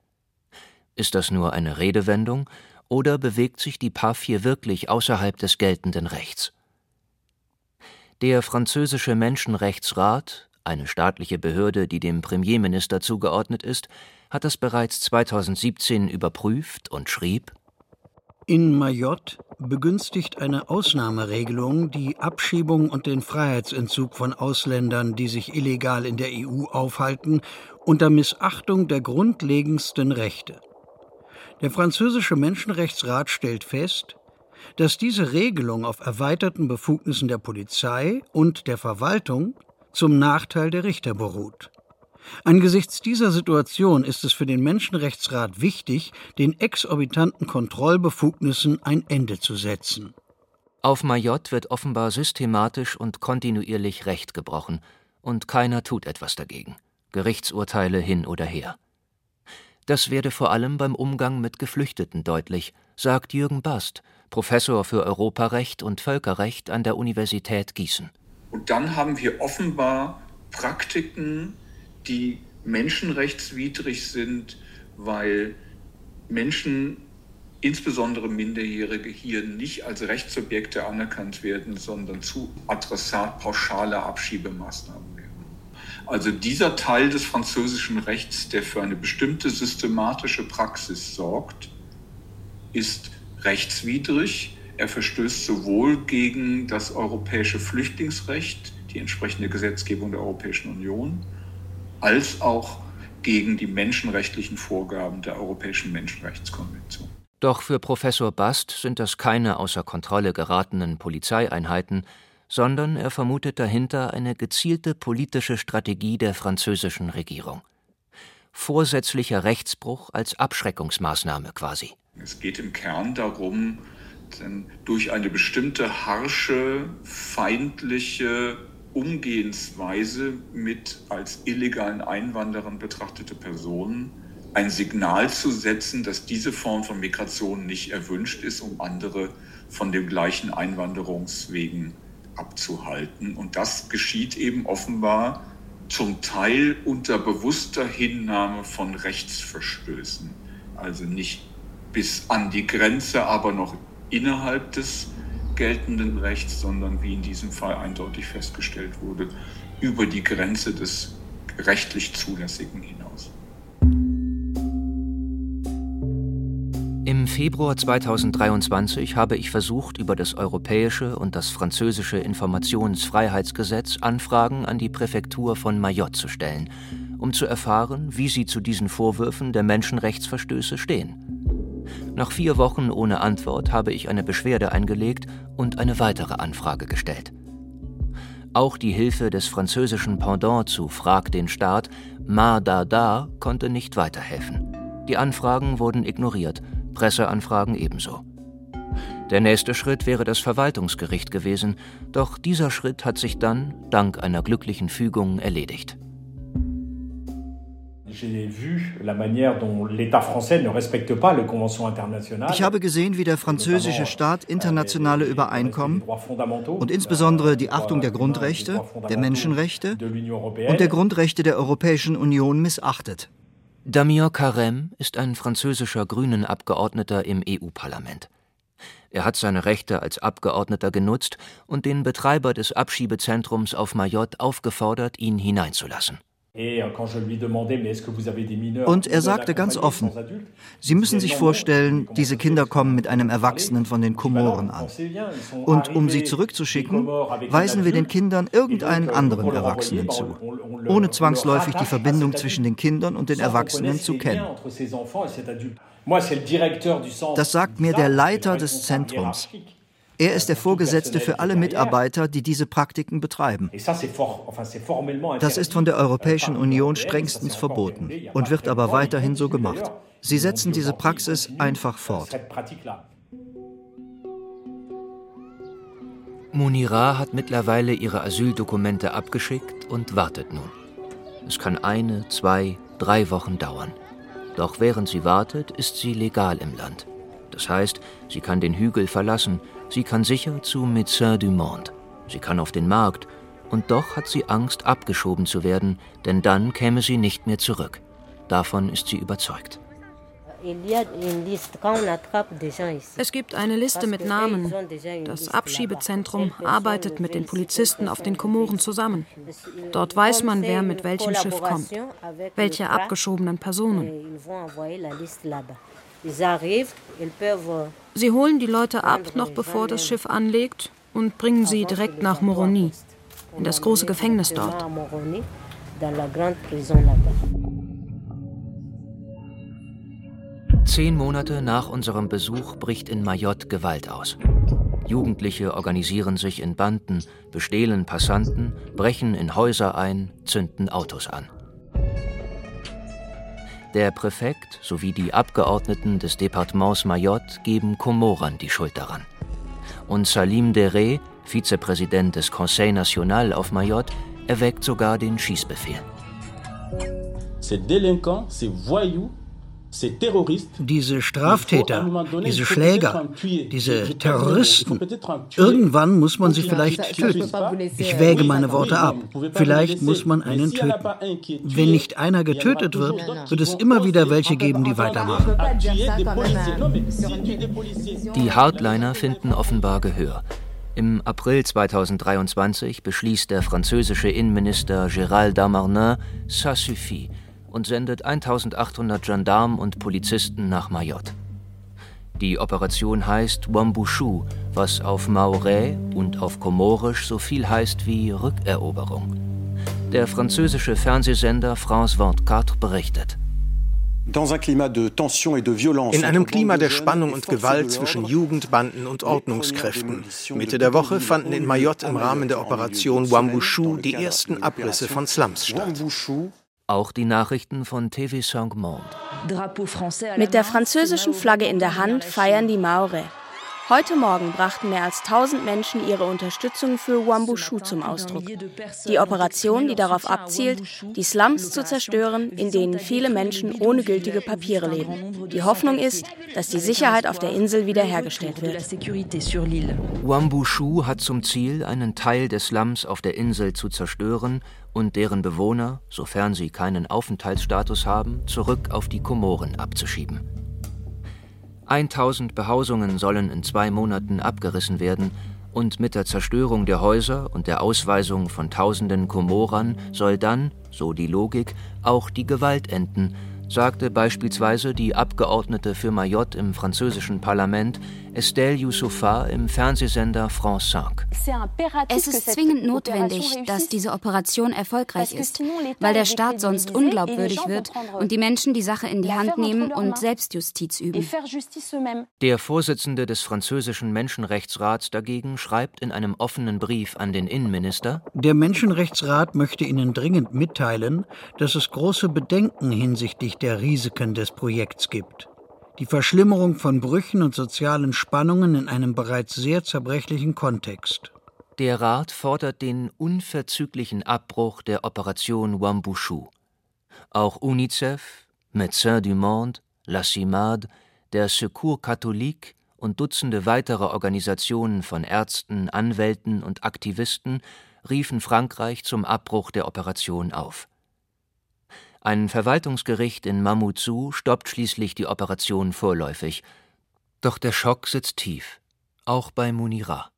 Ist das nur eine Redewendung, oder bewegt sich die PAF hier wirklich außerhalb des geltenden Rechts? Der französische Menschenrechtsrat, eine staatliche Behörde, die dem Premierminister zugeordnet ist, hat das bereits 2017 überprüft und schrieb: In Mayotte begünstigt eine Ausnahmeregelung die Abschiebung und den Freiheitsentzug von Ausländern, die sich illegal in der EU aufhalten, unter Missachtung der grundlegendsten Rechte. Der französische Menschenrechtsrat stellt fest, dass diese Regelung auf erweiterten Befugnissen der Polizei und der Verwaltung zum Nachteil der Richter beruht. Angesichts dieser Situation ist es für den Menschenrechtsrat wichtig, den exorbitanten Kontrollbefugnissen ein Ende zu setzen. Auf Mayotte wird offenbar systematisch und kontinuierlich Recht gebrochen, und keiner tut etwas dagegen. Gerichtsurteile hin oder her. Das werde vor allem beim Umgang mit Geflüchteten deutlich, sagt Jürgen Bast, Professor für Europarecht und Völkerrecht an der Universität Gießen. Und dann haben wir offenbar Praktiken, die menschenrechtswidrig sind, weil Menschen, insbesondere Minderjährige, hier nicht als Rechtssubjekte anerkannt werden, sondern zu Adressat pauschaler Abschiebemaßnahmen werden. Also dieser Teil des französischen Rechts, der für eine bestimmte systematische Praxis sorgt, ist rechtswidrig. Er verstößt sowohl gegen das europäische Flüchtlingsrecht, die entsprechende Gesetzgebung der Europäischen Union, als auch gegen die menschenrechtlichen Vorgaben der Europäischen Menschenrechtskonvention. Doch für Professor Bast sind das keine außer Kontrolle geratenen Polizeieinheiten, sondern er vermutet dahinter eine gezielte politische Strategie der französischen Regierung. Vorsätzlicher Rechtsbruch als Abschreckungsmaßnahme quasi. Es geht im Kern darum, durch eine bestimmte harsche, feindliche Umgehensweise mit als illegalen Einwanderern betrachtete Personen ein Signal zu setzen, dass diese Form von Migration nicht erwünscht ist, um andere von den gleichen Einwanderungswegen abzuhalten. Und das geschieht eben offenbar zum Teil unter bewusster Hinnahme von Rechtsverstößen. Also nicht bis an die Grenze, aber noch innerhalb des geltenden Rechts, sondern wie in diesem Fall eindeutig festgestellt wurde, über die Grenze des rechtlich Zulässigen hinaus. Im Februar 2023 habe ich versucht, über das europäische und das französische Informationsfreiheitsgesetz Anfragen an die Präfektur von Mayotte zu stellen, um zu erfahren, wie sie zu diesen Vorwürfen der Menschenrechtsverstöße stehen. Nach 4 Wochen ohne Antwort habe ich eine Beschwerde eingelegt und eine weitere Anfrage gestellt. Auch die Hilfe des französischen Pendant zu Frag den Staat, Madada, konnte nicht weiterhelfen. Die Anfragen wurden ignoriert, Presseanfragen ebenso. Der nächste Schritt wäre das Verwaltungsgericht gewesen, doch dieser Schritt hat sich dann, dank einer glücklichen Fügung, erledigt. Ich habe gesehen, wie der französische Staat internationale Übereinkommen und insbesondere die Achtung der Grundrechte, der Menschenrechte und der Grundrechte der Europäischen Union missachtet. Damien Carême ist ein französischer Grünen-Abgeordneter im EU-Parlament. Er hat seine Rechte als Abgeordneter genutzt und den Betreiber des Abschiebezentrums auf Mayotte aufgefordert, ihn hineinzulassen. Und er sagte ganz offen, Sie müssen sich vorstellen, diese Kinder kommen mit einem Erwachsenen von den Komoren an. Und um sie zurückzuschicken, weisen wir den Kindern irgendeinen anderen Erwachsenen zu, ohne zwangsläufig die Verbindung zwischen den Kindern und den Erwachsenen zu kennen. Das sagt mir der Leiter des Zentrums. Er ist der Vorgesetzte für alle Mitarbeiter, die diese Praktiken betreiben. Das ist von der Europäischen Union strengstens verboten und wird aber weiterhin so gemacht. Sie setzen diese Praxis einfach fort. Mounira hat mittlerweile ihre Asyldokumente abgeschickt und wartet nun. Es kann 1, 2, 3 Wochen dauern. Doch während sie wartet, ist sie legal im Land. Das heißt, sie kann den Hügel verlassen, sie kann sicher zu Médecins du Monde, sie kann auf den Markt, und doch hat sie Angst, abgeschoben zu werden, denn dann käme sie nicht mehr zurück. Davon ist sie überzeugt. Es gibt eine Liste mit Namen. Das Abschiebezentrum arbeitet mit den Polizisten auf den Komoren zusammen. Dort weiß man, wer mit welchem Schiff kommt, welche abgeschobenen Personen. Sie holen die Leute ab, noch bevor das Schiff anlegt, und bringen sie direkt nach Moroni, in das große Gefängnis dort. 10 Monate nach unserem Besuch bricht in Mayotte Gewalt aus. Jugendliche organisieren sich in Banden, bestehlen Passanten, brechen in Häuser ein, zünden Autos an. Der Präfekt sowie die Abgeordneten des Departements Mayotte geben Komoran die Schuld daran. Und Salim Dere, Vizepräsident des Conseil National auf Mayotte, erwägt sogar den Schießbefehl. Ces délinquants, ces voyous, diese Straftäter, diese Schläger, diese Terroristen, irgendwann muss man sie vielleicht töten. Ich wäge meine Worte ab. Vielleicht muss man einen töten. Wenn nicht einer getötet wird, wird es immer wieder welche geben, die weitermachen. Die Hardliner finden offenbar Gehör. Im April 2023 beschließt der französische Innenminister Gérald Darmanin, ça suffit, und sendet 1800 Gendarmen und Polizisten nach Mayotte. Die Operation heißt Wambushu, was auf Maorais und auf Komorisch so viel heißt wie Rückeroberung. Der französische Fernsehsender France 24 berichtet. In einem Klima der Spannung und Gewalt zwischen Jugendbanden und Ordnungskräften. Mitte der Woche fanden in Mayotte im Rahmen der Operation Wambushu die ersten Abrisse von Slums statt. Auch die Nachrichten von TV5 Monde. Mit der französischen Flagge in der Hand feiern die Maorais. Heute Morgen brachten mehr als 1000 Menschen ihre Unterstützung für Wambushu zum Ausdruck. Die Operation, die darauf abzielt, die Slums zu zerstören, in denen viele Menschen ohne gültige Papiere leben. Die Hoffnung ist, dass die Sicherheit auf der Insel wiederhergestellt wird. Wambushu hat zum Ziel, einen Teil des Slums auf der Insel zu zerstören und deren Bewohner, sofern sie keinen Aufenthaltsstatus haben, zurück auf die Komoren abzuschieben. 1000 Behausungen sollen in 2 Monaten abgerissen werden und mit der Zerstörung der Häuser und der Ausweisung von Tausenden Komorern soll dann, so die Logik, auch die Gewalt enden, sagte beispielsweise die Abgeordnete für Mayotte im französischen Parlament Estelle Youssoufa im Fernsehsender France 5. Es ist zwingend notwendig, dass diese Operation erfolgreich ist, weil der Staat sonst unglaubwürdig wird und die Menschen die Sache in die Hand nehmen und Selbstjustiz üben. Der Vorsitzende des französischen Menschenrechtsrats dagegen schreibt in einem offenen Brief an den Innenminister: Der Menschenrechtsrat möchte Ihnen dringend mitteilen, dass es große Bedenken hinsichtlich der Risiken des Projekts gibt. Die Verschlimmerung von Brüchen und sozialen Spannungen in einem bereits sehr zerbrechlichen Kontext. Der Rat fordert den unverzüglichen Abbruch der Operation Wambushu. Auch UNICEF, Médecins du Monde, La CIMAD, der Secours Catholique und Dutzende weitere Organisationen von Ärzten, Anwälten und Aktivisten riefen Frankreich zum Abbruch der Operation auf. Ein Verwaltungsgericht in Mamoudzou stoppt schließlich die Operation vorläufig. Doch der Schock sitzt tief, auch bei Mounira.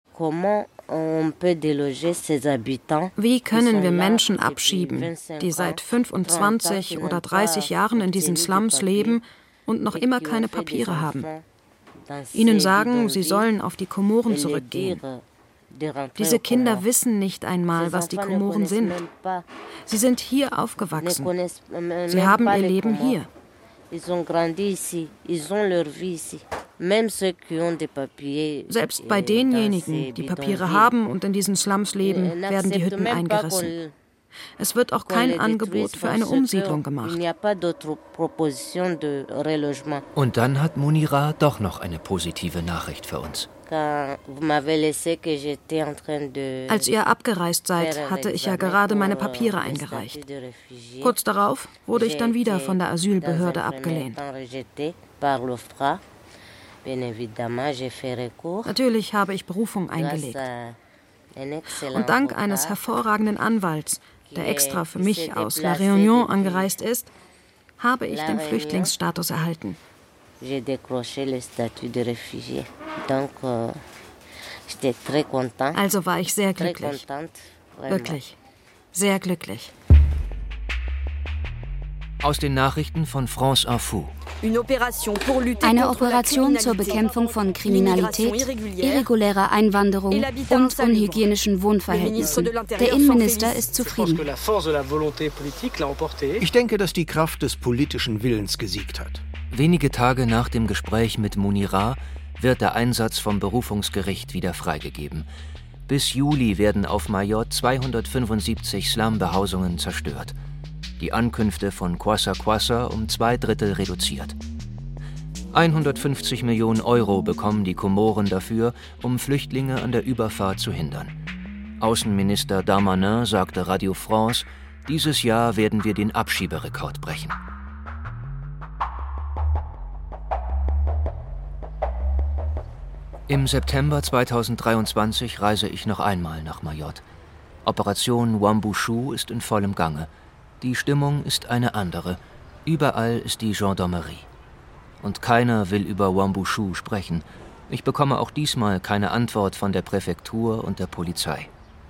Wie können wir Menschen abschieben, die seit 25 oder 30 Jahren in diesen Slums leben und noch immer keine Papiere haben? Ihnen sagen, sie sollen auf die Komoren zurückgehen. Diese Kinder wissen nicht einmal, was die Komoren sind. Sie sind hier aufgewachsen. Sie haben ihr Leben hier. Selbst bei denjenigen, die Papiere haben und in diesen Slums leben, werden die Hütten eingerissen. Es wird auch kein Angebot für eine Umsiedlung gemacht. Und dann hat Mounira doch noch eine positive Nachricht für uns. Als ihr abgereist seid, hatte ich ja gerade meine Papiere eingereicht. Kurz darauf wurde ich dann wieder von der Asylbehörde abgelehnt. Natürlich habe ich Berufung eingelegt. Und dank eines hervorragenden Anwalts, der extra für mich aus La Réunion angereist ist, habe ich den Flüchtlingsstatus erhalten. Also war ich sehr glücklich. Wirklich, sehr glücklich. Aus den Nachrichten von France Info. Eine Operation zur Bekämpfung von Kriminalität, irregulärer Einwanderung und unhygienischen Wohnverhältnissen. Der Innenminister ist zufrieden. Ich denke, dass die Kraft des politischen Willens gesiegt hat. Wenige Tage nach dem Gespräch mit Munira wird der Einsatz vom Berufungsgericht wieder freigegeben. Bis Juli werden auf Mayotte 275 Slum-Behausungen zerstört. Die Ankünfte von Kwassa Kwassa um 2/3 reduziert. 150 Millionen Euro bekommen die Komoren dafür, um Flüchtlinge an der Überfahrt zu hindern. Außenminister Darmanin sagte Radio France, dieses Jahr werden wir den Abschieberekord brechen. Im September 2023 reise ich noch einmal nach Mayotte. Operation Wambushu ist in vollem Gange. Die Stimmung ist eine andere. Überall ist die Gendarmerie. Und keiner will über Wambushu sprechen. Ich bekomme auch diesmal keine Antwort von der Präfektur und der Polizei.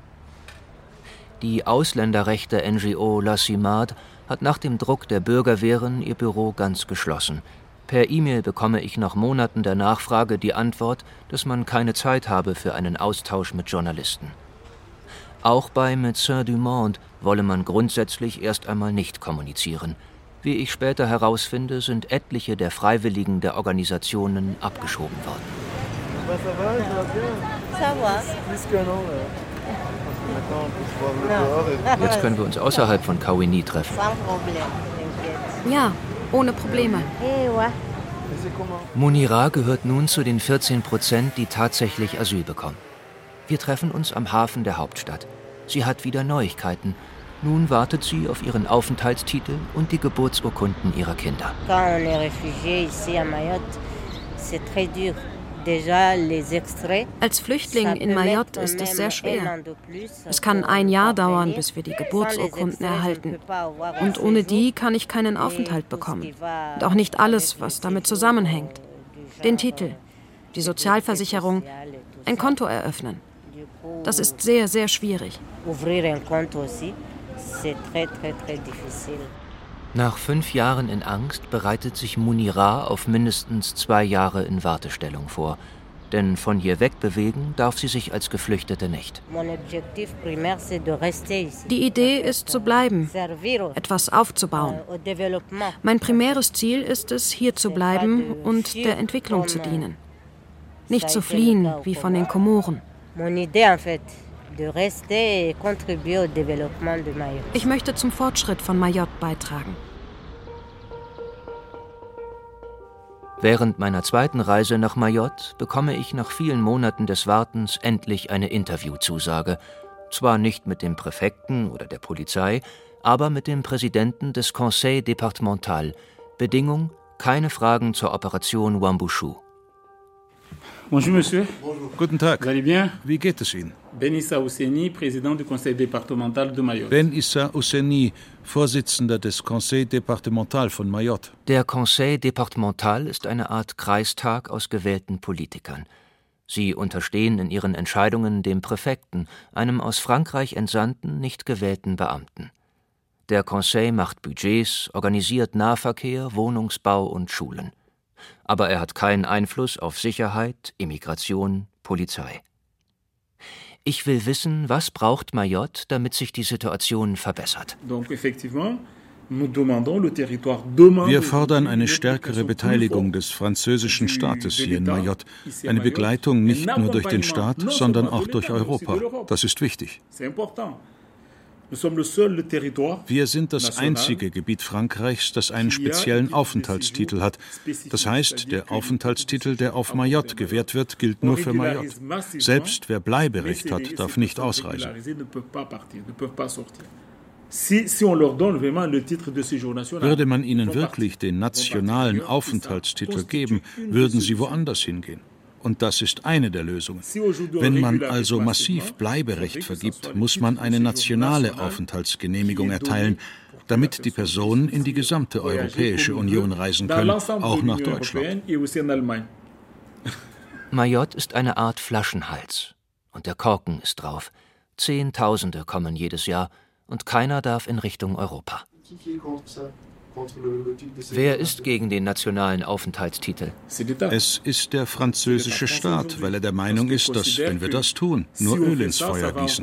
Die ausländerrechte NGO La CIMAD hat nach dem Druck der Bürgerwehren ihr Büro ganz geschlossen. Per E-Mail bekomme ich nach Monaten der Nachfrage die Antwort, dass man keine Zeit habe für einen Austausch mit Journalisten. Auch bei Médecins du Monde wolle man grundsätzlich erst einmal nicht kommunizieren. Wie ich später herausfinde, sind etliche der Freiwilligen der Organisationen abgeschoben worden. Jetzt können wir uns außerhalb von Kawini treffen. Ja, ohne Probleme. Munira gehört nun zu den 14%, die tatsächlich Asyl bekommen. Wir treffen uns am Hafen der Hauptstadt. Sie hat wieder Neuigkeiten. Nun wartet sie auf ihren Aufenthaltstitel und die Geburtsurkunden ihrer Kinder. Als Flüchtling in Mayotte ist es sehr schwer. Es kann ein Jahr dauern, bis wir die Geburtsurkunden erhalten. Und ohne die kann ich keinen Aufenthalt bekommen. Und auch nicht alles, was damit zusammenhängt. Den Titel, die Sozialversicherung, ein Konto eröffnen. Das ist sehr, sehr schwierig. Nach 5 Jahren in Angst bereitet sich Munira auf mindestens 2 Jahre in Wartestellung vor. Denn von hier wegbewegen darf sie sich als Geflüchtete nicht. Die Idee ist zu bleiben, etwas aufzubauen. Mein primäres Ziel ist es, hier zu bleiben und der Entwicklung zu dienen. Nicht zu fliehen wie von den Komoren. Ich möchte zum Fortschritt von Mayotte beitragen. Während meiner zweiten Reise nach Mayotte bekomme ich nach vielen Monaten des Wartens endlich eine Interviewzusage. Zwar nicht mit dem Präfekten oder der Polizei, aber mit dem Präsidenten des Conseil départemental. Bedingung: keine Fragen zur Operation Wambushu. Bonjour, Monsieur. Bonjour. Guten Tag. Vous allez bien? Wie geht es Ihnen? Ben Issa Ousseni, Präsident du Conseil départemental de Mayotte. Ben Issa Ousseni, Vorsitzender des Conseil départemental von Mayotte. Der Conseil départemental ist eine Art Kreistag aus gewählten Politikern. Sie unterstehen in ihren Entscheidungen dem Präfekten, einem aus Frankreich entsandten, nicht gewählten Beamten. Der Conseil macht Budgets, organisiert Nahverkehr, Wohnungsbau und Schulen. Aber er hat keinen Einfluss auf Sicherheit, Immigration, Polizei. Ich will wissen, was braucht Mayotte, damit sich die Situation verbessert. Wir fordern eine stärkere Beteiligung des französischen Staates hier in Mayotte. Eine Begleitung nicht nur durch den Staat, sondern auch durch Europa. Das ist wichtig. Wir sind das einzige Gebiet Frankreichs, das einen speziellen Aufenthaltstitel hat. Das heißt, der Aufenthaltstitel, der auf Mayotte gewährt wird, gilt nur für Mayotte. Selbst wer Bleiberecht hat, darf nicht ausreisen. Würde man ihnen wirklich den nationalen Aufenthaltstitel geben, würden sie woanders hingehen. Und das ist eine der Lösungen. Wenn man also massiv Bleiberecht vergibt, muss man eine nationale Aufenthaltsgenehmigung erteilen, damit die Personen in die gesamte Europäische Union reisen können, auch nach Deutschland. Mayotte ist eine Art Flaschenhals. Und der Korken ist drauf. Zehntausende kommen jedes Jahr und keiner darf in Richtung Europa. Wer ist gegen den nationalen Aufenthaltstitel? Es ist der französische Staat, weil er der Meinung ist, dass, wenn wir das tun, nur Öl ins Feuer gießen.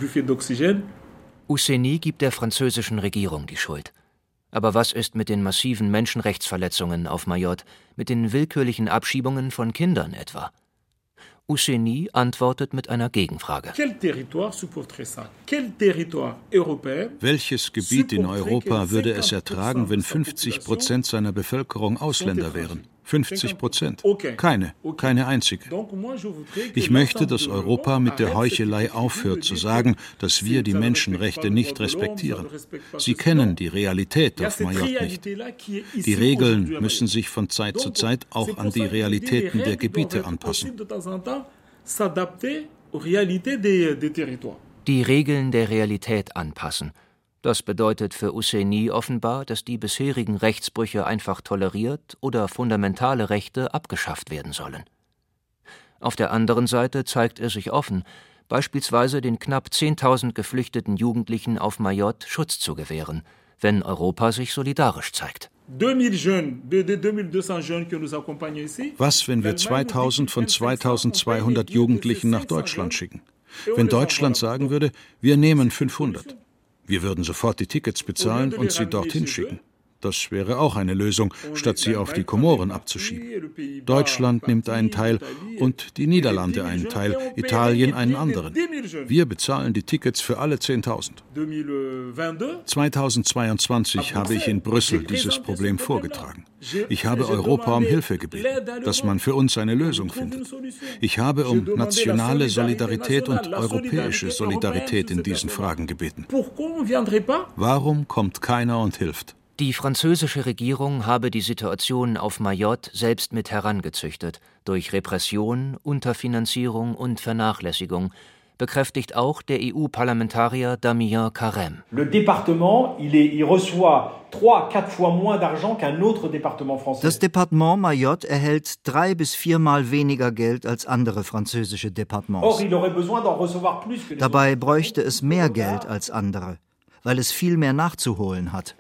Ousseni gibt der französischen Regierung die Schuld. Aber was ist mit den massiven Menschenrechtsverletzungen auf Mayotte, mit den willkürlichen Abschiebungen von Kindern etwa? Ousseni antwortet mit einer Gegenfrage. Welches Gebiet in Europa würde es ertragen, wenn 50% seiner Bevölkerung Ausländer wären? 50%. Keine einzige. Ich möchte, dass Europa mit der Heuchelei aufhört zu sagen, dass wir die Menschenrechte nicht respektieren. Sie kennen die Realität auf Mayotte nicht. Die Regeln müssen sich von Zeit zu Zeit auch an die Realitäten der Gebiete anpassen. Die Regeln der Realität anpassen. Das bedeutet für Ousseni offenbar, dass die bisherigen Rechtsbrüche einfach toleriert oder fundamentale Rechte abgeschafft werden sollen. Auf der anderen Seite zeigt er sich offen, beispielsweise den knapp 10.000 geflüchteten Jugendlichen auf Mayotte Schutz zu gewähren, wenn Europa sich solidarisch zeigt. Was, wenn wir 2000 von 2200 Jugendlichen nach Deutschland schicken? Wenn Deutschland sagen würde, wir nehmen 500. Wir würden sofort die Tickets bezahlen und sie dorthin schicken. Das wäre auch eine Lösung, statt sie auf die Komoren abzuschieben. Deutschland nimmt einen Teil und die Niederlande einen Teil, Italien einen anderen. Wir bezahlen die Tickets für alle 10.000. 2022 habe ich in Brüssel dieses Problem vorgetragen. Ich habe Europa um Hilfe gebeten, dass man für uns eine Lösung findet. Ich habe um nationale Solidarität und europäische Solidarität in diesen Fragen gebeten. Warum kommt keiner und hilft? Die französische Regierung habe die Situation auf Mayotte selbst mit herangezüchtet, durch Repression, Unterfinanzierung und Vernachlässigung, bekräftigt auch der EU-Parlamentarier Damien Carême. Das Departement Mayotte erhält 3- bis 4-mal weniger Geld als andere französische Departements. Dabei bräuchte es mehr Geld als andere, weil es viel mehr nachzuholen hat.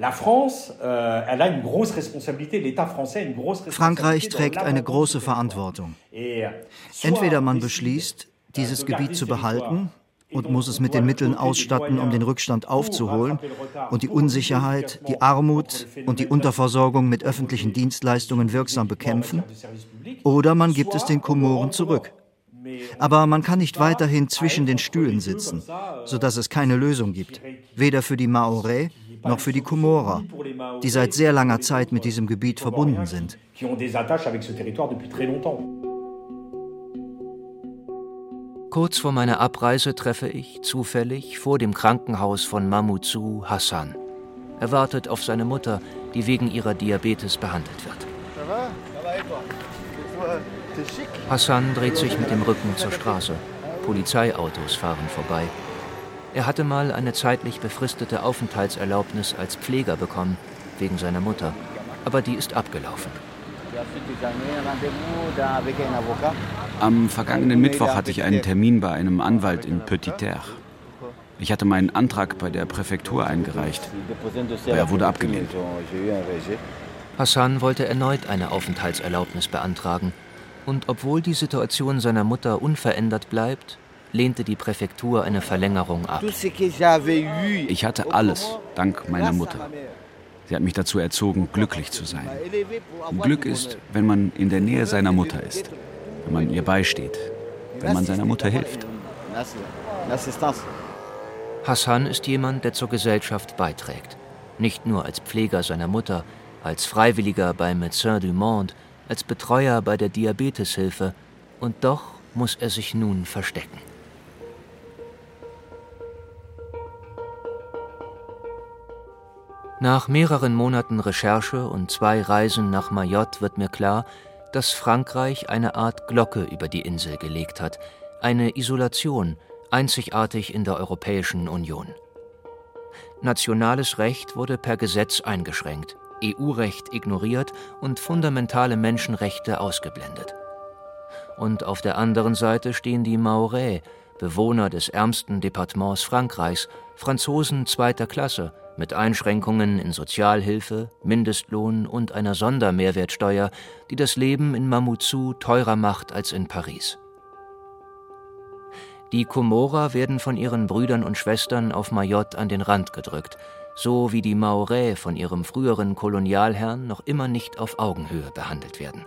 Frankreich trägt eine große Verantwortung. Entweder man beschließt, dieses Gebiet zu behalten und muss es mit den Mitteln ausstatten, um den Rückstand aufzuholen und die Unsicherheit, die Armut und die Unterversorgung mit öffentlichen Dienstleistungen wirksam bekämpfen, oder man gibt es den Komoren zurück. Aber man kann nicht weiterhin zwischen den Stühlen sitzen, sodass es keine Lösung gibt, weder für die Maorä noch für die Komora, die seit sehr langer Zeit mit diesem Gebiet verbunden sind. Kurz vor meiner Abreise treffe ich zufällig vor dem Krankenhaus von Mamoudzou Hassan. Er wartet auf seine Mutter, die wegen ihrer Diabetes behandelt wird. Hassan dreht sich mit dem Rücken zur Straße. Polizeiautos fahren vorbei. Er hatte mal eine zeitlich befristete Aufenthaltserlaubnis als Pfleger bekommen, wegen seiner Mutter. Aber die ist abgelaufen. Am vergangenen Mittwoch hatte ich einen Termin bei einem Anwalt in Petit-Terre. Ich hatte meinen Antrag bei der Präfektur eingereicht, aber er wurde abgelehnt. Hassan wollte erneut eine Aufenthaltserlaubnis beantragen. Und obwohl die Situation seiner Mutter unverändert bleibt, lehnte die Präfektur eine Verlängerung ab. Ich hatte alles, dank meiner Mutter. Sie hat mich dazu erzogen, glücklich zu sein. Glück ist, wenn man in der Nähe seiner Mutter ist, wenn man ihr beisteht, wenn man seiner Mutter hilft. Hassan ist jemand, der zur Gesellschaft beiträgt. Nicht nur als Pfleger seiner Mutter, als Freiwilliger bei Médecins du Monde, als Betreuer bei der Diabeteshilfe. Und doch muss er sich nun verstecken. Nach mehreren Monaten Recherche und 2 Reisen nach Mayotte wird mir klar, dass Frankreich eine Art Glocke über die Insel gelegt hat, eine Isolation, einzigartig in der Europäischen Union. Nationales Recht wurde per Gesetz eingeschränkt, EU-Recht ignoriert und fundamentale Menschenrechte ausgeblendet. Und auf der anderen Seite stehen die Mahorais, Bewohner des ärmsten Departements Frankreichs, Franzosen 2. Klasse, mit Einschränkungen in Sozialhilfe, Mindestlohn und einer Sondermehrwertsteuer, die das Leben in Mamoudzou teurer macht als in Paris. Die Komorer werden von ihren Brüdern und Schwestern auf Mayotte an den Rand gedrückt, so wie die Mahorais von ihrem früheren Kolonialherrn noch immer nicht auf Augenhöhe behandelt werden.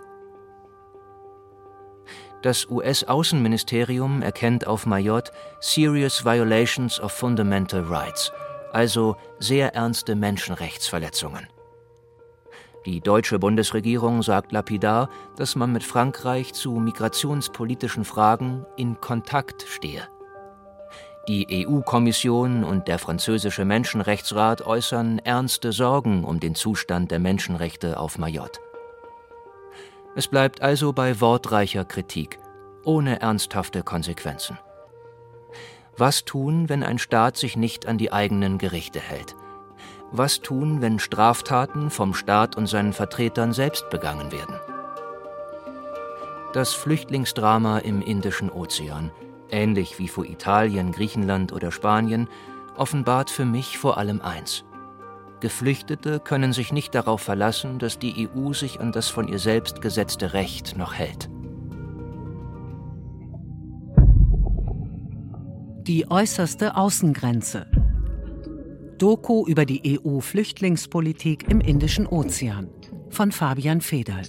Das US-Außenministerium erkennt auf Mayotte Serious Violations of Fundamental Rights, also sehr ernste Menschenrechtsverletzungen. Die deutsche Bundesregierung sagt lapidar, dass man mit Frankreich zu migrationspolitischen Fragen in Kontakt stehe. Die EU-Kommission und der französische Menschenrechtsrat äußern ernste Sorgen um den Zustand der Menschenrechte auf Mayotte. Es bleibt also bei wortreicher Kritik, ohne ernsthafte Konsequenzen. Was tun, wenn ein Staat sich nicht an die eigenen Gerichte hält? Was tun, wenn Straftaten vom Staat und seinen Vertretern selbst begangen werden? Das Flüchtlingsdrama im Indischen Ozean, ähnlich wie vor Italien, Griechenland oder Spanien, offenbart für mich vor allem eins: Geflüchtete können sich nicht darauf verlassen, dass die EU sich an das von ihr selbst gesetzte Recht noch hält. Die äußerste Außengrenze. Doku über die EU-Flüchtlingspolitik im Indischen Ozean von Fabian Federl.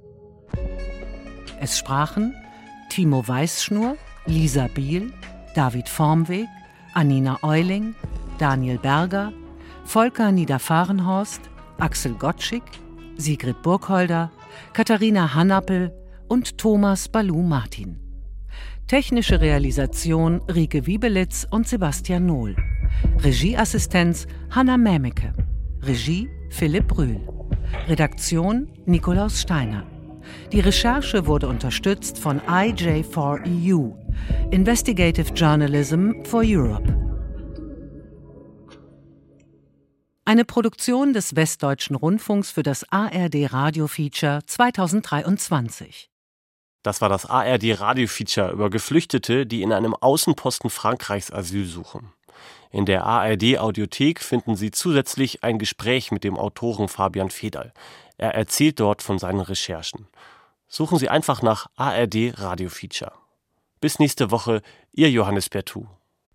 Es sprachen Timo Weißschnur, Lisa Biel, David Vormweg, Anina Euling, Daniel Berger, Volker Niederfahrenhorst, Axel Gottschig, Sigrid Burgholder, Katharina Hannappel und Thomas Balou-Martin. Technische Realisation Rike Wiebelitz und Sebastian Nohl. Regieassistenz Hanna Mämeke. Regie Philipp Rühl. Redaktion Nikolaus Steiner. Die Recherche wurde unterstützt von IJ4EU, Investigative Journalism for Europe. Eine Produktion des Westdeutschen Rundfunks für das ARD-Radio-Feature 2023. Das war das ARD-Radio-Feature über Geflüchtete, die in einem Außenposten Frankreichs Asyl suchen. In der ARD-Audiothek finden Sie zusätzlich ein Gespräch mit dem Autoren Fabian Federl. Er erzählt dort von seinen Recherchen. Suchen Sie einfach nach ARD-Radio-Feature. Bis nächste Woche, Ihr Johannes Bertou.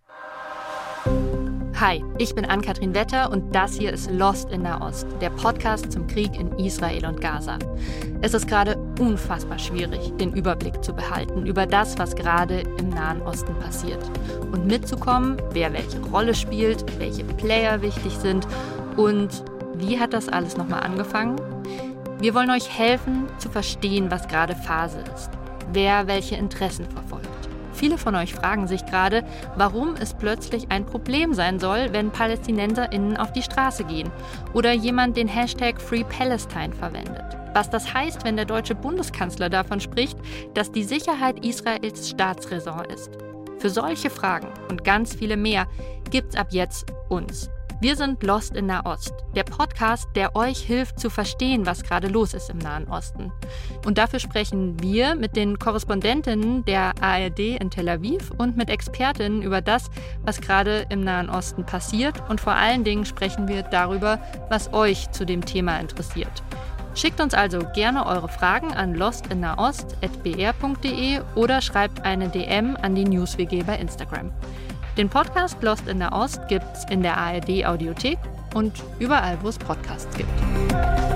Hi, ich bin Ann-Kathrin Wetter und das hier ist Lost in Nahost, der Podcast zum Krieg in Israel und Gaza. Es ist gerade unfassbar schwierig, den Überblick zu behalten über das, was gerade im Nahen Osten passiert. Und mitzukommen, wer welche Rolle spielt, welche Player wichtig sind und wie hat das alles nochmal angefangen? Wir wollen euch helfen, zu verstehen, was gerade Phase ist, wer welche Interessen verfolgt. Viele von euch fragen sich gerade, warum es plötzlich ein Problem sein soll, wenn PalästinenserInnen auf die Straße gehen oder jemand den Hashtag Free Palestine verwendet. Was das heißt, wenn der deutsche Bundeskanzler davon spricht, dass die Sicherheit Israels Staatsräson ist. Für solche Fragen und ganz viele mehr gibt's ab jetzt uns. Wir sind Lost in Nahost, der Podcast, der euch hilft zu verstehen, was gerade los ist im Nahen Osten. Und dafür sprechen wir mit den Korrespondentinnen der ARD in Tel Aviv und mit Expertinnen über das, was gerade im Nahen Osten passiert. Und vor allen Dingen sprechen wir darüber, was euch zu dem Thema interessiert. Schickt uns also gerne eure Fragen an lostinnahost@br.de oder schreibt eine DM an die NewsWG bei Instagram. Den Podcast Lost in Nahost gibt's in der ARD Audiothek und überall, wo es Podcasts gibt.